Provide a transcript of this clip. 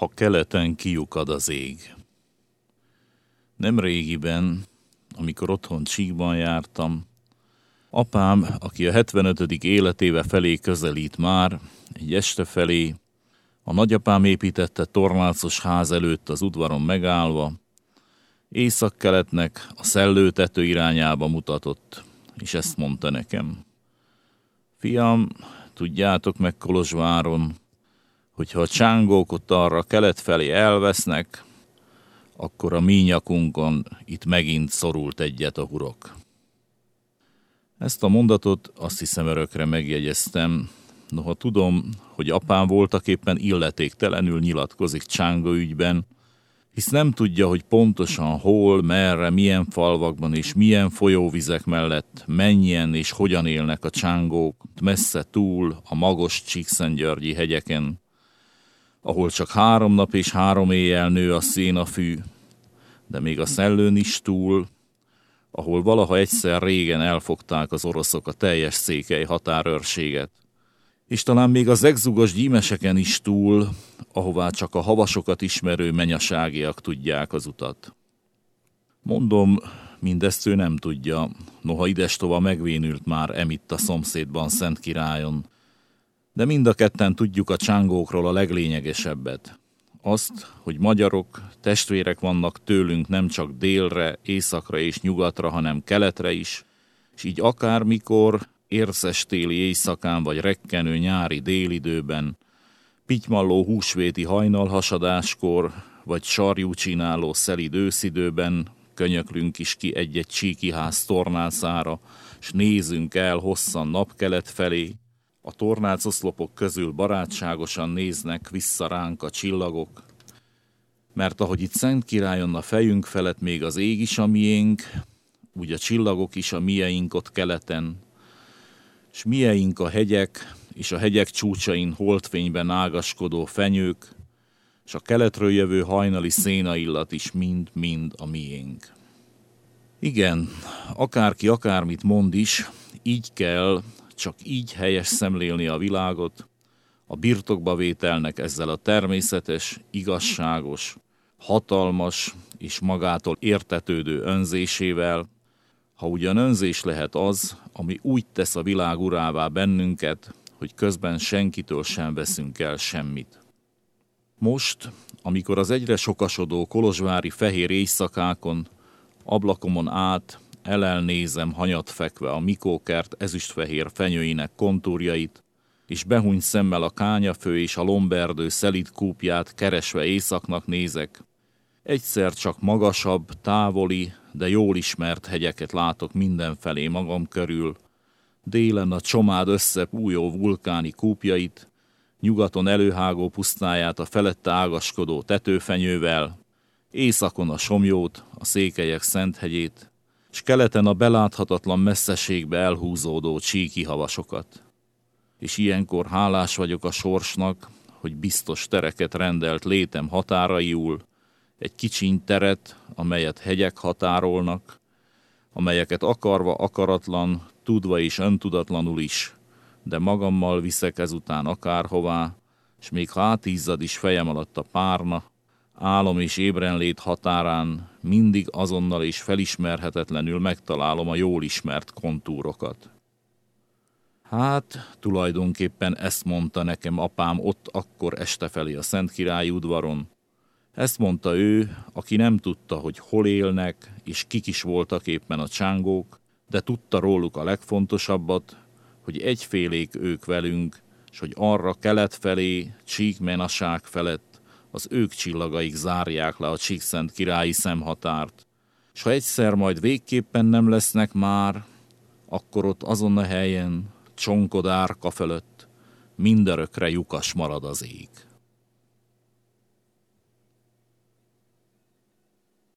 ha keleten kiukad az ég. Nemrégiben, amikor otthon Csíkban jártam, apám, aki a 75. életéve felé közelít már, egy este felé, a nagyapám építette tornácos ház előtt az udvaron megállva, északkeletnek a Szellőtető irányába mutatott, és ezt mondta nekem. Fiam, tudjátok meg Kolozsváron, hogyha a csángók ott arra kelet felé elvesznek, akkor a mi nyakunkon itt megint szorult egyet a hurok. Ezt a mondatot azt hiszem örökre megjegyeztem, noha tudom, hogy apám voltaképpen illetéktelenül nyilatkozik Csángó ügyben, hisz nem tudja, hogy pontosan hol, merre, milyen falvakban és milyen folyóvizek mellett mennyien és hogyan élnek a csángók messze túl a magos Csíkszentgyörgyi hegyeken, ahol csak 3 nap és 3 éjjel nő a szénafű, de még a Szellőn is túl, ahol valaha egyszer régen elfogták az oroszok a teljes székely határőrséget, és talán még az egzugos gyímeseken is túl, ahová csak a havasokat ismerő menyaságiak tudják az utat. Mondom, mindezt ő nem tudja, noha idestova megvénült már emitt a szomszédban Szentkirályon, de mind a ketten tudjuk a csángókról a leglényegesebbet. Azt, hogy magyarok, testvérek vannak tőlünk nem csak délre, északra és nyugatra, hanem keletre is, és így akármikor, érzes téli éjszakán vagy rekkenő nyári délidőben, pitymalló húsvéti hajnalhasadáskor, vagy sarjú csináló szelíd őszidőben könyöklünk is ki egy-egy csíkiház tornácára, s nézünk el hosszan napkelet felé. A tornácoszlopok közül barátságosan néznek vissza ránk a csillagok, mert ahogy itt Szentkirályon a fejünk felett még az ég is a miénk, úgy a csillagok is a mieink ott keleten, s mieink a hegyek, és a hegyek csúcsain holdfényben ágaskodó fenyők, s a keletről jövő hajnali szénaillat is mind-mind a miénk. Igen, akárki akármit mond is, így kell, csak így helyes szemlélni a világot, a birtokba vételnek ezzel a természetes, igazságos, hatalmas és magától értetődő önzésével, ha ugyan önzés lehet az, ami úgy tesz a világ urává bennünket, hogy közben senkitől sem veszünk el semmit. Most, amikor az egyre sokasodó kolozsvári fehér éjszakákon, ablakomon át elnézem hanyat fekve a Mikókert ezüstfehér fenyőinek kontúrjait, és behúny szemmel a kányafő és a lomberdő szelíd kúpját keresve északnak nézek, egyszer csak magasabb, távoli, de jól ismert hegyeket látok mindenfelé magam körül, délen a Csomád összepújó vulkáni kúpjait, nyugaton előhágó pusztáját a felette ágaskodó tetőfenyővel, északon a Somjót, a Székelyek Szenthegyét, s keleten a beláthatatlan messzeségbe elhúzódó csíki havasokat. És ilyenkor hálás vagyok a sorsnak, hogy biztos tereket rendelt létem határaiul, egy kicsiny teret, amelyet hegyek határolnak, amelyeket akarva akaratlan, tudva és öntudatlanul is, de magammal viszek ezután akárhová, s még ha átízzad is fejem alatt a párna, álom és ébrenlét határán mindig azonnal és felismerhetetlenül megtalálom a jól ismert kontúrokat. Hát, tulajdonképpen ezt mondta nekem apám ott akkor este felé a Szentkirályi udvaron. Ezt mondta ő, aki nem tudta, hogy hol élnek, és kik is voltak éppen a csángók, de tudta róluk a legfontosabbat, hogy egyfélék ők velünk, s hogy arra kelet felé, Csíkmenaság felett az ők csillagaik zárják le a csíkszentkirályi szemhatárt, s ha egyszer majd végképpen nem lesznek már, akkor ott azon a helyen, Csonkod árka fölött mindörökre lyukas marad az ég.